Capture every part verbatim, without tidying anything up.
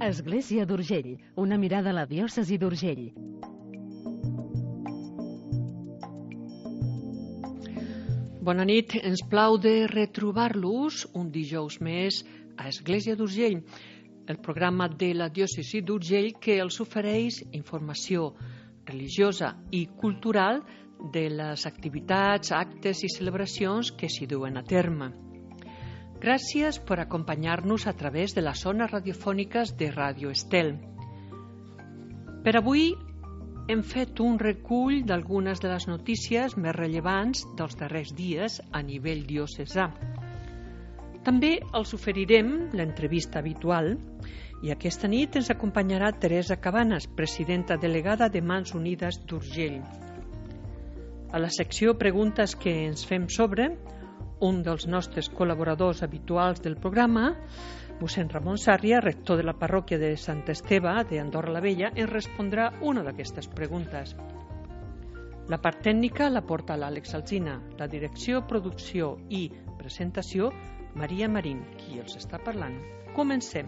Església d'Urgell, una mirada a la diòcesi d'Urgell. Bona nit, ens plau de retrobar-los un dijous més a Església d'Urgell, el programa de la diòcesi d'Urgell que els ofereix informació religiosa i cultural de les activitats, actes i celebracions que s'hi duen a terme. Gràcies per acompanyar-nos a través de les zones radiofòniques de Ràdio Estel. Per avui hem fet un recull d'algunes de les notícies més rellevants dels darrers dies a nivell diocesà. També els oferirem l'entrevista habitual i aquesta nit ens acompanyarà Teresa Cabanes, presidenta delegada de Mans Unides d'Urgell. A la secció Preguntes que ens fem sobre, un dels nostres col·laboradors habituals del programa, mossèn Ramon Sàrria, rector de la parròquia de Sant Esteve d'Andorra la Vella, ens respondrà una d'aquestes preguntes. La part tècnica la porta l'Àlex Alsina, la direcció, producció i presentació, Maria Marín, qui els està parlant. Comencem.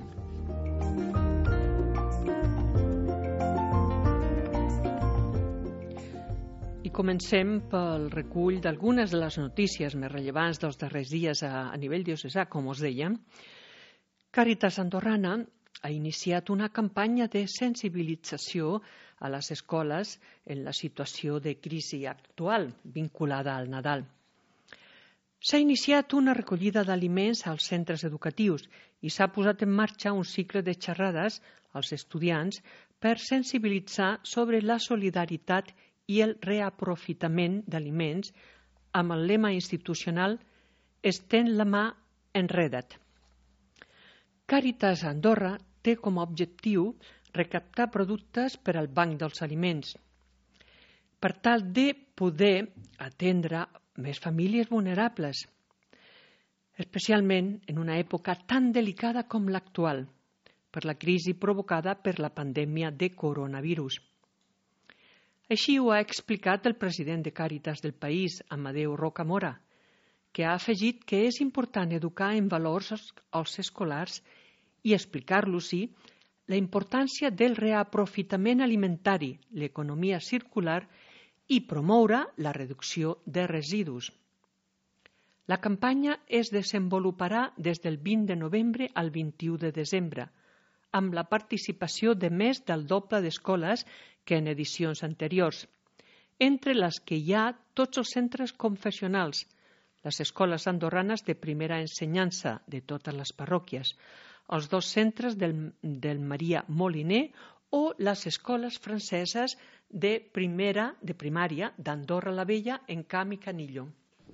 I comencem pel recull d'algunes de les notícies més rellevants dels darrers dies a, a nivell diocesà, com us deia. Càritas Andorrana ha iniciat una campanya de sensibilització a les escoles en la situació de crisi actual vinculada al Nadal. S'ha iniciat una recollida d'aliments als centres educatius i s'ha posat en marxa un cicle de xerrades als estudiants per sensibilitzar sobre la solidaritat i el reaprofitament d'aliments amb el lema institucional «Estén la mà, enreda't». Càritas Andorra té com a objectiu recaptar productes per al Banc dels Aliments per tal de poder atendre més famílies vulnerables, especialment en una època tan delicada com l'actual, per la crisi provocada per la pandèmia de coronavirus. Així ho ha explicat el president de Càritas del país, Amadeu Rocamora, que ha afegit que és important educar en valors als escolars i explicar-los-hi la importància del reaprofitament alimentari, l'economia circular i promoure la reducció de residus. La campanya es desenvoluparà des del vint de novembre al vint-i-u de desembre, amb la participació de més del doble d'escoles que en edicions anteriors, entre les que hi ha tots els centres confessionals, les escoles andorranes de primera ensenyança de totes les parròquies, els dos centres del, del Maria Moliner o les escoles franceses de primera de primària d'Andorra la Vella en Camp i Canillo.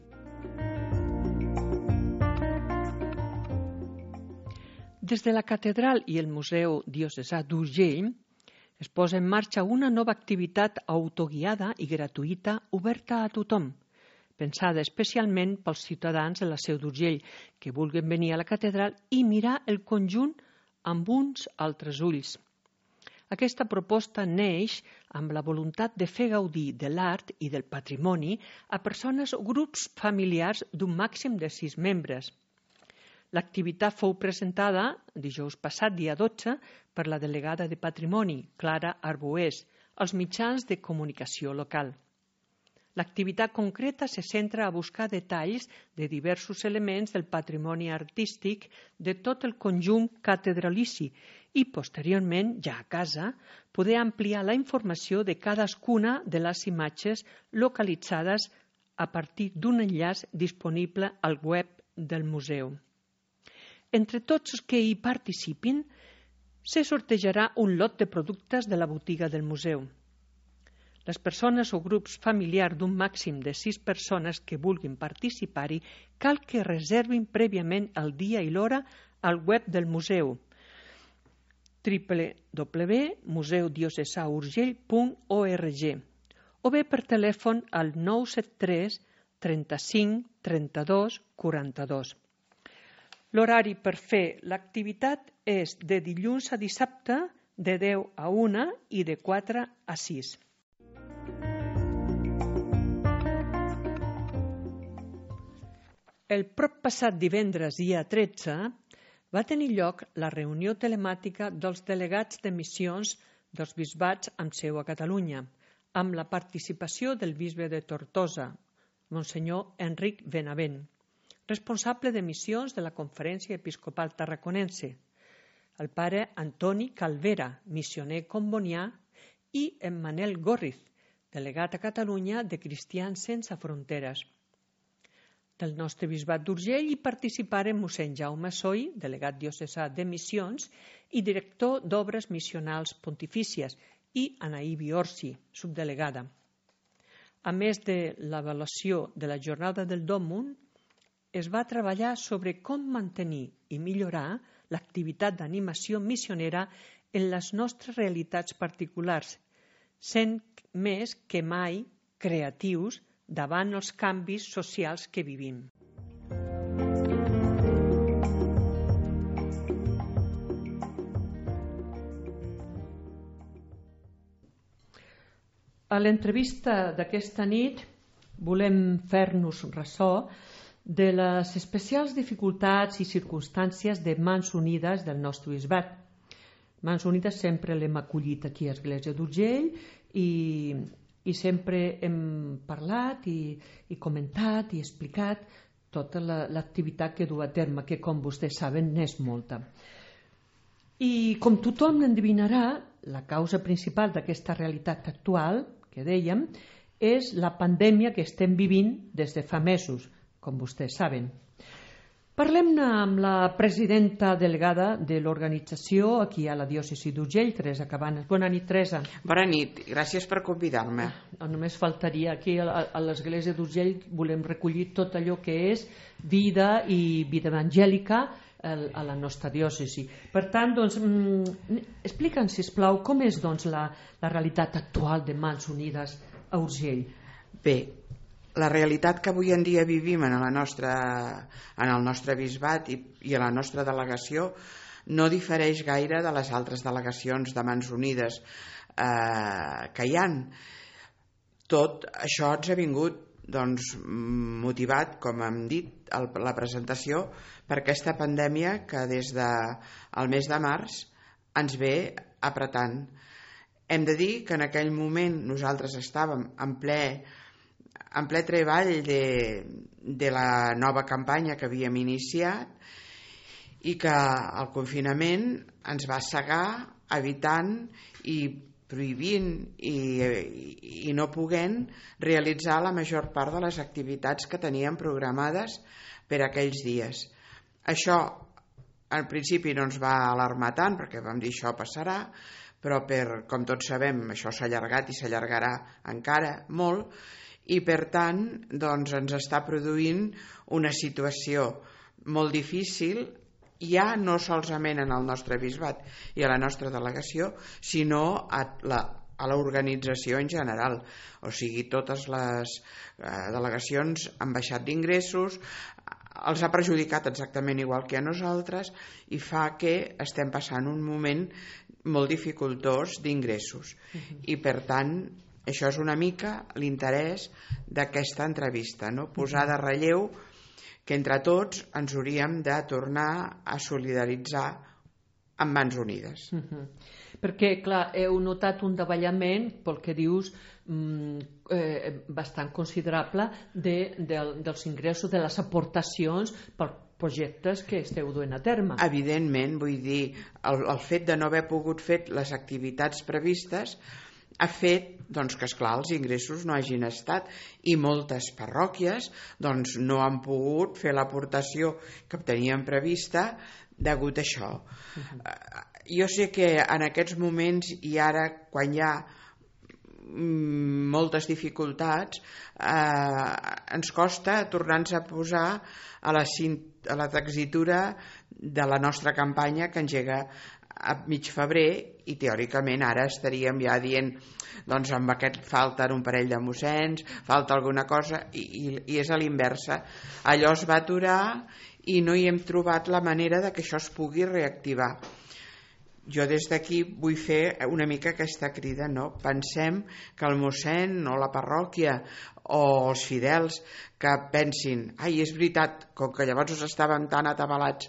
Des de la catedral i el Museu Diocesà d'Urgell es posa en marxa una nova activitat autoguiada i gratuïta oberta a tothom, pensada especialment pels ciutadans de la Seu d'Urgell que vulguin venir a la catedral i mirar el conjunt amb uns altres ulls. Aquesta proposta neix amb la voluntat de fer gaudir de l'art i del patrimoni a persones o grups familiars d'un màxim de sis membres. L'activitat fou presentada dijous passat, dia dotze, per la delegada de Patrimoni, Clara Arbués, als mitjans de comunicació local. L'activitat concreta se centra a buscar detalls de diversos elements del patrimoni artístic de tot el conjunt catedralici i, posteriorment, ja a casa, poder ampliar la informació de cadascuna de les imatges localitzades a partir d'un enllaç disponible al web del museu. Entre tots els que hi participin, se sortejarà un lot de productes de la botiga del museu. Les persones o grups familiars d'un màxim de sis persones que vulguin participar-hi cal que reservin prèviament el dia i l'hora al web del museu w w w punt museu diocesà urgell punt org o bé per telèfon al nou set tres trenta-cinc trenta-dos quaranta-dos. L'horari per fer l'activitat és de dilluns a dissabte de deu a una i de quatre a sis. El prop passat divendres, dia tretze, va tenir lloc la reunió telemàtica dels delegats de missions dels bisbats amb seu a Catalunya, amb la participació del bisbe de Tortosa, Monsenyor Enric Benavent, responsable de missions de la Conferència Episcopal Tarraconense, el pare Antoni Calvera, missioner combonià, i en Manel Gorriz, delegat a Catalunya de Cristians Sense Fronteres. Del nostre bisbat d'Urgell hi participaren mossèn Jaume Soy, delegat diocesà de missions i director d'obres missionals pontifícies, i Anaí Biorsi, subdelegada. A més de l'avaluació de la jornada del Dòmun, es va treballar sobre com mantenir i millorar l'activitat d'animació missionera en les nostres realitats particulars, sent més que mai creatius davant els canvis socials que vivim. A l'entrevista d'aquesta nit volem fer-nos ressò de les especials dificultats i circumstàncies de Mans Unides del nostre bisbat. Mans Unides sempre l'hem acollit aquí a Església d'Urgell i, i sempre hem parlat i, i comentat i explicat tota l'activitat que du a terme, que com vostès saben n'és molta. I com tothom endevinarà, la causa principal d'aquesta realitat actual, que dèiem, és la pandèmia que estem vivint des de fa mesos, com vostès saben. Parlem-ne amb la presidenta delegada de l'organització aquí a la diòcesi d'Urgell, Teresa Cabanes. Bona nit, Teresa. Bona nit, gràcies per convidar-me. Ah, només faltaria. Aquí a, a l'església d'Urgell volem recollir tot allò que és vida i vida evangèlica a la nostra diòcesi. Per tant, doncs, explica'ns, sisplau, com és doncs, la, la realitat actual de Mans Unides a Urgell? Bé, la realitat que avui en dia vivim en, la nostra, en el nostre bisbat i, i a la nostra delegació no difereix gaire de les altres delegacions de Mans Unides eh, que hi han. Tot això ens ha vingut doncs, motivat, com hem dit a la presentació, per aquesta pandèmia que des del mes de març ens ve apretant. Hem de dir que en aquell moment nosaltres estàvem en ple, en ple treball de, de la nova campanya que havíem iniciat i que el confinament ens va cegar evitant i prohibint i, i no poguent realitzar la major part de les activitats que teníem programades per aquells dies. Això al principi no ens va alarmar tant perquè vam dir això passarà, però per, com tots sabem, això s'ha allargat i s'allargarà encara molt i per tant doncs, ens està produint una situació molt difícil ja no solament en el nostre bisbat i a la nostra delegació, sinó a la, a l'organització en general. O sigui, totes les eh, delegacions han baixat d'ingressos, els ha perjudicat exactament igual que a nosaltres i fa que estem passant un moment molt dificultós d'ingressos. Uh-huh. I per tant, això és una mica l'interès d'aquesta entrevista, no? Posar de relleu que entre tots ens hauríem de tornar a solidaritzar amb Mans Unides. Uh-huh. Perquè, clar, heu notat un davallament, pel que dius, eh, bastant considerable de, de, dels ingressos, de les aportacions per projectes que esteu duent a terme. Evidentment, vull dir, el, el fet de no haver pogut fer les activitats previstes ha fet doncs, que, esclar, els ingressos no hagin estat i moltes parròquies doncs, no han pogut fer l'aportació que tenien prevista degut a això. Uh-huh. Jo sé que en aquests moments i ara, quan hi ha moltes dificultats, eh, ens costa tornar-nos a posar a la, a la texitura de la nostra campanya que engega a mig febrer i teòricament ara estaríem ja dient doncs amb aquest falten un parell de mossens, falta alguna cosa i, i, i és a l'inversa. Allò es va aturar i no hi hem trobat la manera de que això es pugui reactivar. Jo des d'aquí vull fer una mica aquesta crida, no? Pensem que el mossèn o la parròquia o els fidels que pensin, ai, és veritat, com que llavors estàvem tan atabalats,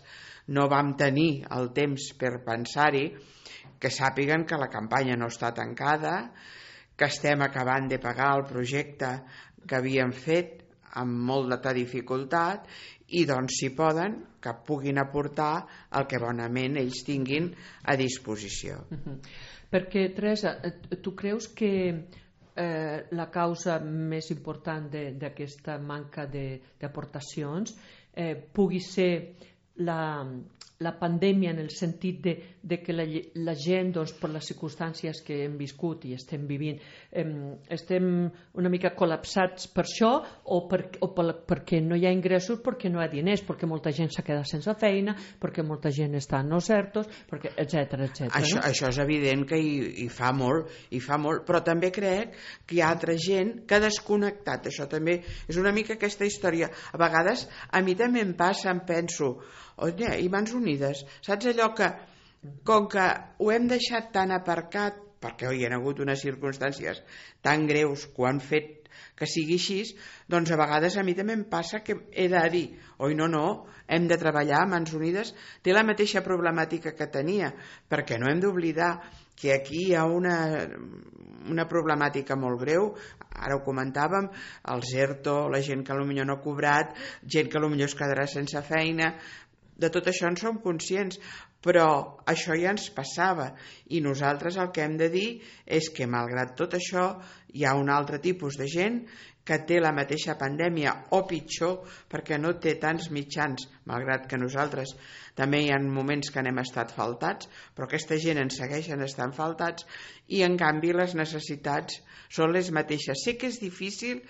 no vam tenir el temps per pensar-hi, que sàpiguen que la campanya no està tancada, que estem acabant de pagar el projecte que havíem fet amb molta dificultat i doncs si poden que puguin aportar el que bonament ells tinguin a disposició. Uh-huh. Perquè, Teresa, tu creus que eh, la causa més important d'aquesta manca d'aportacions eh, pugui ser la, la pandèmia, en el sentit de, de que la, la gent, doncs, per les circumstàncies que hem viscut i estem vivint, eh, estem una mica col·lapsats per això o, per, o per, perquè no hi ha ingressos, perquè no hi ha diners, perquè molta gent s'ha quedat sense feina, perquè molta gent està en no certos, perquè etcètera, etcètera. Això, no? això és evident que hi, hi fa molt, hi fa molt, però també crec que hi ha altra gent que ha desconnectat. Això també és una mica aquesta història. A vegades a mi també em passa, em penso, oye, i Mans Unides, saps allò que com que ho hem deixat tan aparcat perquè hi ha hagut unes circumstàncies tan greus que ho han fet que sigui així, doncs a vegades a mi també em passa que he de dir, oi no, no, hem de treballar, Mans Unides té la mateixa problemàtica que tenia, perquè no hem d'oblidar que aquí hi ha una, una problemàtica molt greu, ara ho comentàvem, els ERTO, la gent que potser no ha cobrat, gent que potser es quedarà sense feina, de tot això en som conscients, però això ja ens passava i nosaltres el que hem de dir és que malgrat tot això hi ha un altre tipus de gent que té la mateixa pandèmia o pitjor perquè no té tants mitjans, malgrat que nosaltres també hi ha moments que n'hem estat faltats, però aquesta gent en segueixen estant faltats i en canvi les necessitats són les mateixes. Sé que és difícil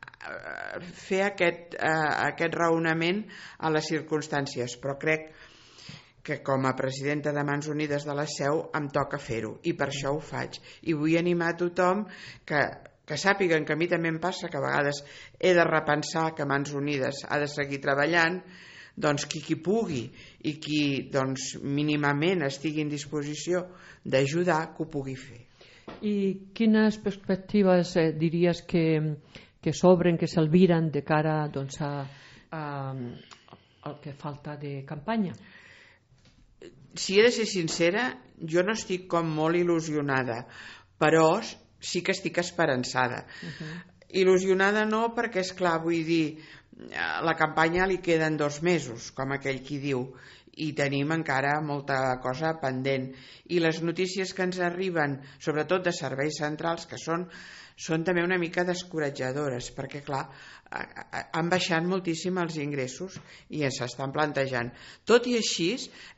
fer aquest, eh, aquest raonament a les circumstàncies, però crec que com a presidenta de Mans Unides de la Seu em toca fer-ho i per això ho faig i vull animar a tothom que, que sàpiguen que a mi també em passa que a vegades he de repensar que Mans Unides ha de seguir treballant, doncs qui qui pugui i qui doncs, mínimament estigui en disposició d'ajudar que ho pugui fer. I quines perspectives eh, diries que que s'obren, que s'albiren de cara doncs, a, a, al que falta de campanya? Si he de ser sincera, jo no estic com molt il·lusionada, però sí que estic esperançada. Uh-huh. Il·lusionada no perquè, és clar, vull dir, la campanya li queden dos mesos, com aquell qui diu, i tenim encara molta cosa pendent. I les notícies que ens arriben, sobretot de serveis centrals, que són són també una mica descoratjadores, perquè clar, han baixat moltíssim els ingressos i ens estan plantejant. Tot i així,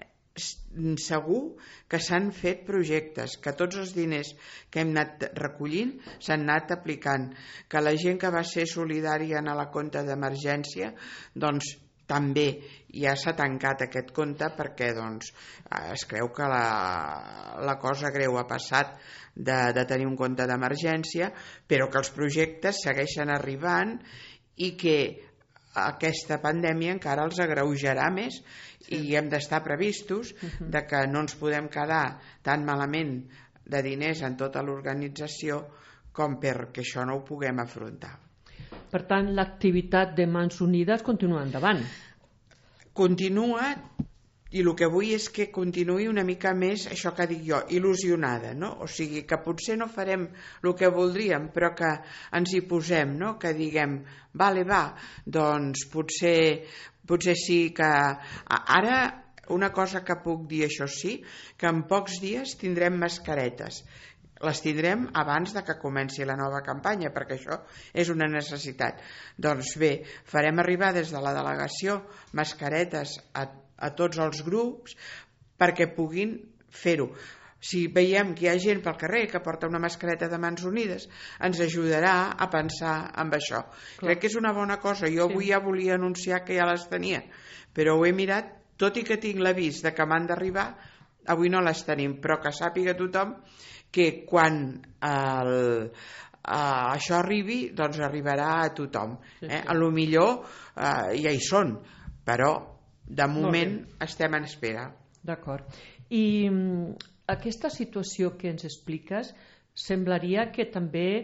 segur que s'han fet projectes, que tots els diners que hem anat recollint s'han anat aplicant, que la gent que va ser solidària en la compte d'emergència, doncs també ja s'ha tancat aquest compte perquè doncs, es creu que la, la cosa greu ha passat de, de tenir un compte d'emergència, però que els projectes segueixen arribant i que aquesta pandèmia encara els agreujarà més. Sí. I hem d'estar previstos uh-huh. de que no ens podem quedar tan malament de diners en tota l'organització com perquè això no ho puguem afrontar. Per tant, l'activitat de Mans Unides continua endavant. Continua, i el que vull és que continuï una mica més, això que dic jo, il·lusionada, no? O sigui, que potser no farem el que voldríem, però que ens hi posem, no? Que diguem, vale, va, doncs potser, potser sí que... Ara, una cosa que puc dir, això sí, que en pocs dies tindrem mascaretes. Les tindrem abans de que comenci la nova campanya, perquè això és una necessitat. Doncs bé, farem arribar des de la delegació mascaretes a, a tots els grups perquè puguin fer-ho. Si veiem que hi ha gent pel carrer que porta una mascareta de Mans Unides, ens ajudarà a pensar en això. Clar. Crec que és una bona cosa. Jo sí. avui ja volia anunciar que ja les tenia, però ho he mirat, tot i que tinc l'avís de que m'han d'arribar, avui no les tenim, però que sàpiga tothom que quan el, uh, això arribi, doncs arribarà a tothom. Eh? Sí, sí. A lo millor uh, ja hi són, però de moment estem en espera. D'acord. I um, aquesta situació que ens expliques semblaria que també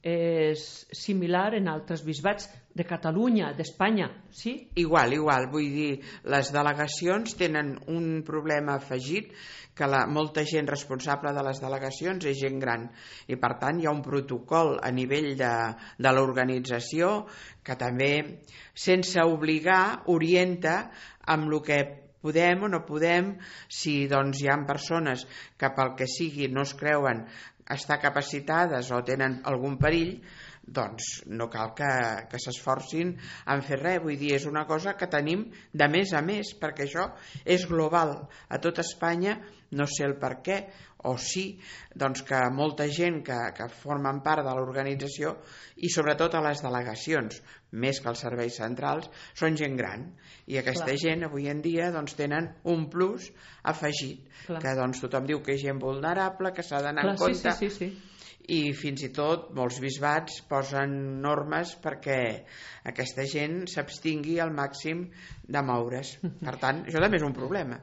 és similar en altres bisbats de Catalunya, d'Espanya, sí? Igual, igual. Vull dir, les delegacions tenen un problema afegit, que la, molta gent responsable de les delegacions és gent gran i per tant hi ha un protocol a nivell de, de l'organització que també, sense obligar, orienta amb el que podem o no podem. Si doncs hi ha persones que pel que sigui no es creuen estar capacitades o tenen algun perill, doncs no cal que, que s'esforcin en fer res. Vull dir, és una cosa que tenim de més a més, perquè això és global a tot Espanya. No sé el per què, o sí, doncs que molta gent que, que formen part de l'organització i sobretot a les delegacions, més que als serveis centrals, són gent gran. I aquesta Clar. gent avui en dia doncs, tenen un plus afegit, Clar. que doncs, tothom diu que és gent vulnerable, que s'ha d'anar en compte. Sí, sí, sí. I fins i tot molts bisbats posen normes perquè aquesta gent s'abstingui al màxim de moure's. Per tant, això també és un problema.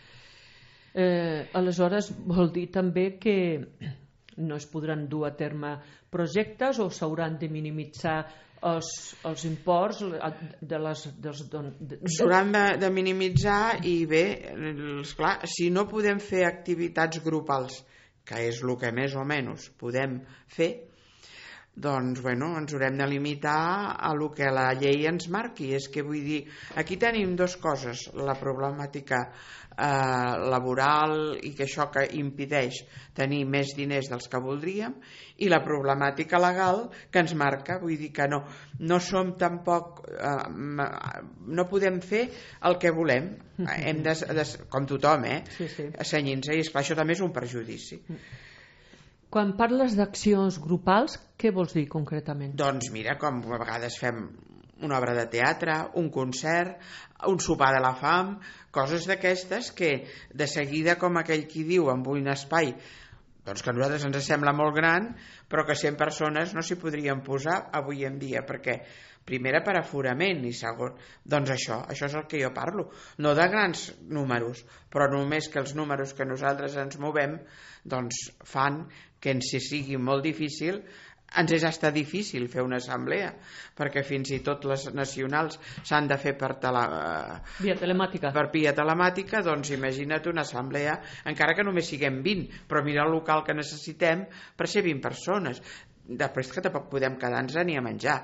Eh, aleshores vol dir també que no es podran dur a terme projectes o s'hauran de minimitzar els, els imports de les... Dels, de, s'hauran de, de minimitzar i bé, esclar, si no podem fer activitats grupals, que és el que més o menys podem fer, doncs bueno, ens haurem de limitar a lo que la llei ens marqui. És que vull dir, aquí tenim dues coses: la problemàtica eh, laboral i que això que impedeix tenir més diners dels que voldríem, i la problemàtica legal que ens marca. Vull dir que no, no som tampoc eh, no podem fer el que volem. Hem de, de, com tothom, eh? Sí, sí. Senyint-se, i esclar, això també és un perjudici. Quan parles d'accions grupals, què vols dir concretament? Doncs mira, com a vegades fem una obra de teatre, un concert, un sopar de la fam, coses d'aquestes que de seguida, com aquell qui diu, amb un espai doncs que a nosaltres ens sembla molt gran, però que cent persones no s'hi podrien posar avui en dia, perquè primera per aforament i segon, doncs això, això és el que jo parlo, no de grans números, però només que els números que nosaltres ens movem doncs fan que ens sigui molt difícil. Ens és hasta difícil fer una assemblea, perquè fins i tot les nacionals s'han de fer per, tele... via telemàtica. per via telemàtica, doncs imagina't una assemblea, encara que només siguem vint, però mira el local que necessitem per ser vint persones. Després que tampoc podem quedar-nos ni a menjar.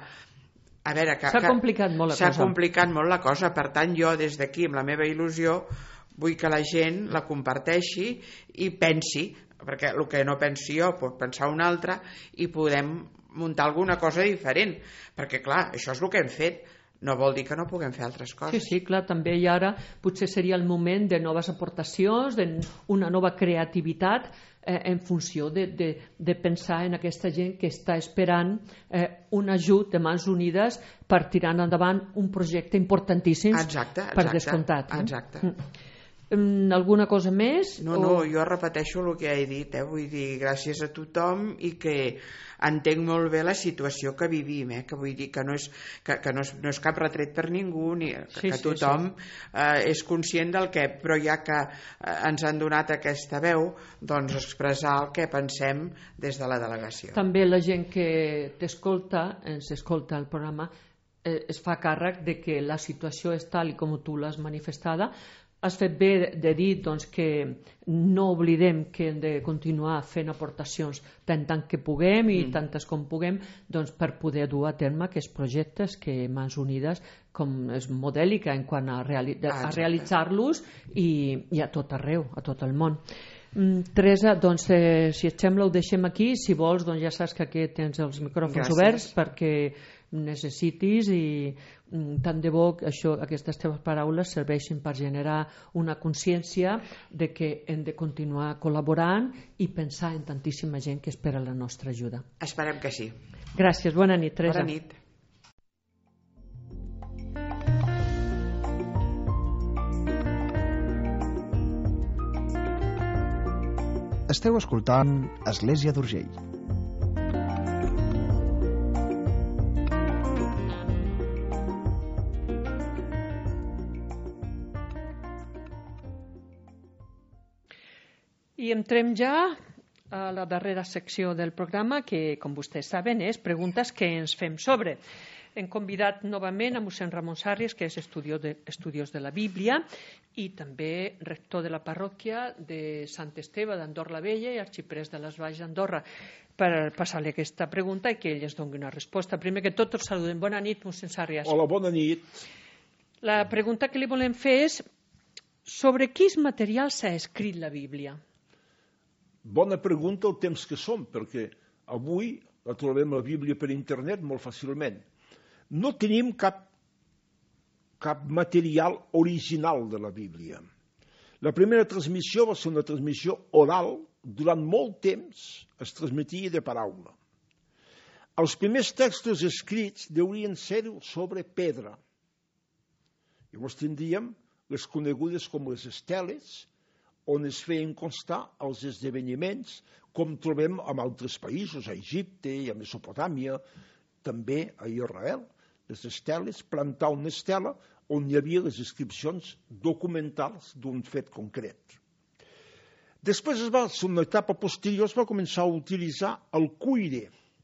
A veure, que, s'ha complicat molt la s'ha cosa. complicat molt la cosa, per tant jo des d'aquí, amb la meva il·lusió, vull que la gent la comparteixi i pensi, perquè el que no pensi jo pot pensar un altre i podem muntar alguna cosa diferent, perquè clar, això és el que hem fet, no vol dir que no puguem fer altres coses. Sí, sí, clar, també i ara potser seria el moment de noves aportacions, d'una nova creativitat eh, en funció de, de, de pensar en aquesta gent que està esperant eh, un ajut de mans unides per tirar endavant un projecte importantíssim. Exacte, exacte, per descomptat. No? Exacte. Mm. Alguna cosa més? No, no, jo repeteixo el que he dit, eh? Vull dir, gràcies a tothom i que entenc molt bé la situació que vivim, eh? Que vull dir que no és, que, que no és, no és cap retret per ningú, ni, que, sí, que tothom sí, sí. Eh, és conscient del que, però ja que eh, ens han donat aquesta veu, doncs expressar el que pensem des de la delegació. També la gent que t'escolta, ens escolta el programa, eh, es fa càrrec de que la situació és tal i com tu l'has manifestada. Has fet bé de dir doncs, que no oblidem que hem de continuar fent aportacions tant, tant que puguem i mm. tantes com puguem doncs, per poder dur a terme aquests projectes que Mans Unides com és modèlica en quant a, reali a realitzar-los i, i a tot arreu, a tot el món. Mm, Teresa, doncs, eh, si et sembla ho deixem aquí, si vols doncs ja saps que aquí tens els micròfons Gràcies. oberts perquè necessitis i mm, tant de bo això, aquestes teves paraules serveixin per generar una consciència de que hem de continuar col·laborant i pensar en tantíssima gent que espera la nostra ajuda. Esperem que sí. Gràcies, bona nit, Teresa. Bona nit. Esteu escoltant Església d'Urgell. I entrem ja a la darrera secció del programa, que, com vostès saben, és preguntes que ens fem sobre. Hem convidat novament a mossèn Ramon Sarries, que és estudiós de, estudiós de la Bíblia i també rector de la parròquia de Sant Esteve d'Andorra la Vella i arxiprés de les Valls d'Andorra, per passar-li aquesta pregunta i que ell ens doni una resposta. Primer que tot, tots saludem. Bona nit, mossèn Sarries. Hola, bona nit. La pregunta que li volem fer és sobre quins materials s'ha escrit la Bíblia? Bona pregunta el temps que som, perquè avui la trobem la Bíblia per internet molt fàcilment. No tenim cap, cap material original de la Bíblia. La primera transmissió va ser una transmissió oral. Durant molt temps es transmetia de paraula. Els primers textos escrits deurien ser sobre pedra. Llavors tindríem les conegudes com les esteles, on es feien constar els esdeveniments, com trobem en altres països, a Egipte i a Mesopotàmia, també a Israel. Les esteles, plantar una estela on hi havia les inscripcions documentals d'un fet concret. Després, es va, en una etapa posterior, es va començar a utilitzar el cuire.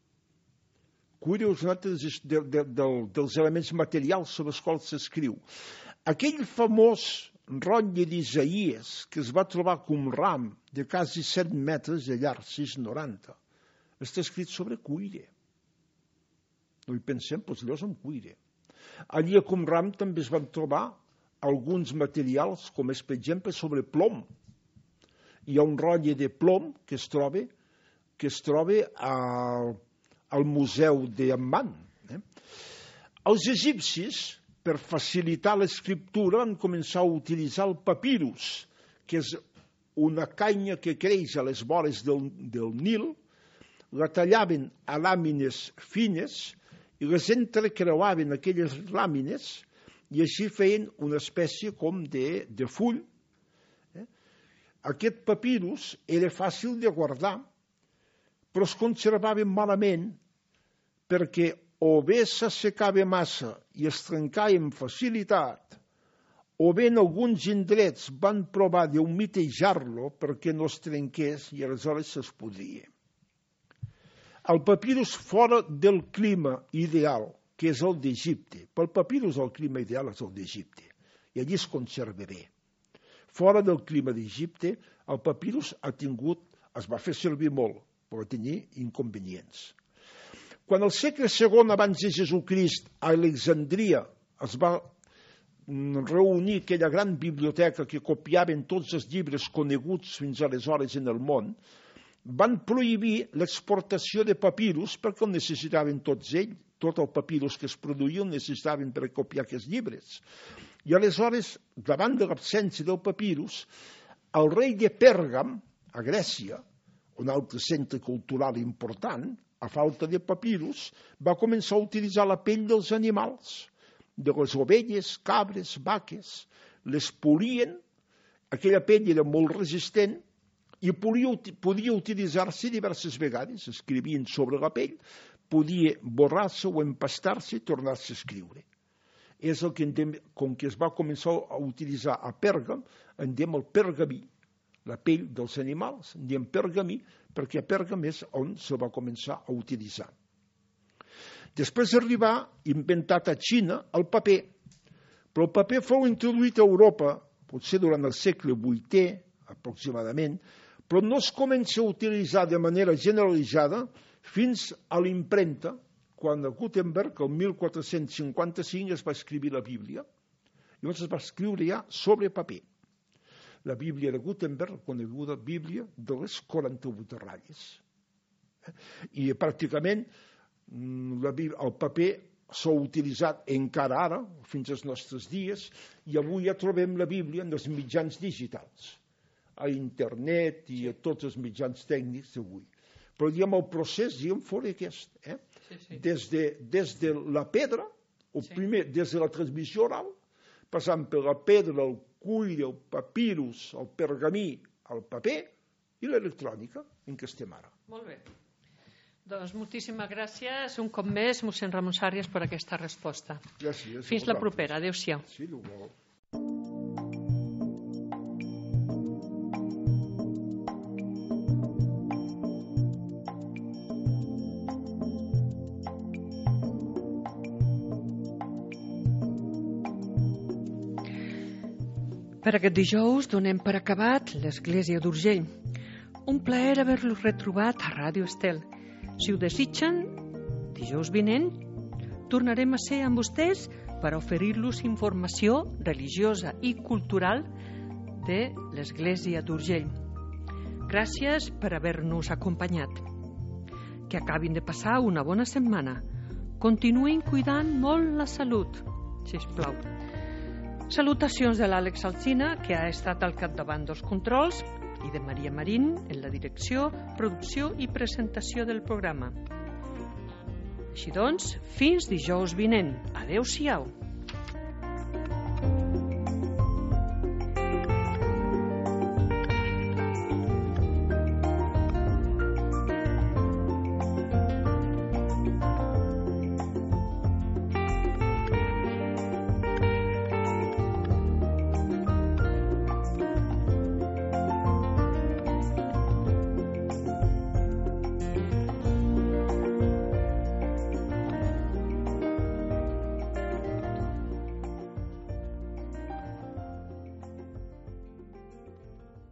Cuire és un altre dels, de, de, de, dels elements materials sobre els quals s'escriu. Aquell famós rotlle d'Isaïes, que es va trobar com un ram de quasi set metres de llarg, sis coma noranta, està escrit sobre cuire. No hi pensem, doncs allò és un cuire. Allí a Qumran també es van trobar alguns materials, com és, per exemple, sobre plom. Hi ha un rotlle de plom que es troba, que es troba al, al Museu d'Amman. Eh? Els egipcis, per facilitar l'escriptura, van començar a utilitzar el papirus, que és una canya que creix a les vores del, del Nil, la tallaven a làmines fines i les entrecreuaven aquelles làmines i així feien una espècie com de, de full. Eh? Aquest papirus era fàcil de guardar, però es conservava malament perquè o bé s'assecava massa i es trencava amb facilitat, o bé en alguns indrets van provar d'humitejar-lo perquè no es trenqués i aleshores es podria. El papirus fora del clima ideal, que és el d'Egipte. Pel papirus el clima ideal és el d'Egipte, i allí es conserva bé. Fora del clima d'Egipte, el papirus ha tingut, es va fer servir molt, però tenia inconvenients. Quan al segle segon abans de Jesucrist a Alexandria es va reunir aquella gran biblioteca que copiaven tots els llibres coneguts fins aleshores en el món, van prohibir l'exportació de papirus perquè el necessitaven tots ells. Tot el papirus que es produïa el necessitaven per copiar aquests llibres. I aleshores, davant de l'absència del papirus, el rei de Pèrgam, a Grècia, un altre centre cultural important, a falta de papirus, va començar a utilitzar la pell dels animals, de les ovelles, cabres, vaques. Les polien, aquella pell era molt resistent, i podia, podia utilitzar-se diverses vegades. Escrivien sobre la pell, podia borrar-se o empastar-se i tornar-se a escriure. És el que, endem, com que es va començar a utilitzar a Pèrgam, en diem el pergamí, la pell dels animals, en diem pergamí, perquè a Pèrgam és on se va començar a utilitzar. Després d'arribar, inventat a Xina, el paper. Però el paper fou introduït a Europa, potser durant el segle vuitè, aproximadament, però no es comença a utilitzar de manera generalitzada fins a l'impremta, quan a Gutenberg, el mil quatre-cents cinquanta-cinc, es va escriure la Bíblia. Llavors es va escriure ja sobre paper. La Bíblia de Gutenberg, coneguda Bíblia de les quaranta-vuit ratlles. I pràcticament el paper s'ha utilitzat encara ara, fins als nostres dies, i avui ja trobem la Bíblia en els mitjans digitals, a internet i a tots els mitjans tècnics d'avui. Però diguem, el procés, diguem, fora aquest. Eh? Sí, sí. Des, de, des de la pedra, o sí. Primer, des de la transmissió oral, passant per la pedra, el cuir, el papirus, el pergamí, el paper i l'electrònica, en què estem ara. Molt bé. Doncs moltíssimes gràcies, un cop més, mossèn Ramon Sarries, per aquesta resposta. Gràcies. Fins la propera. Adéu-siau. Sí, adéu. Per aquest dijous donem per acabat l'Església d'Urgell. Un plaer haver-los retrobat a Ràdio Estel. Si ho desitgen, dijous vinent tornarem a ser amb vostès per oferir-los informació religiosa i cultural de l'Església d'Urgell. Gràcies per haver-nos acompanyat. Que acabin de passar una bona setmana. Continuïn cuidant molt la salut, sisplau. Salutacions de l'Àlex Alsina, que ha estat al capdavant dels controls, i de Maria Marín en la direcció, producció i presentació del programa. Així doncs, fins dijous vinent. Adéu-siau.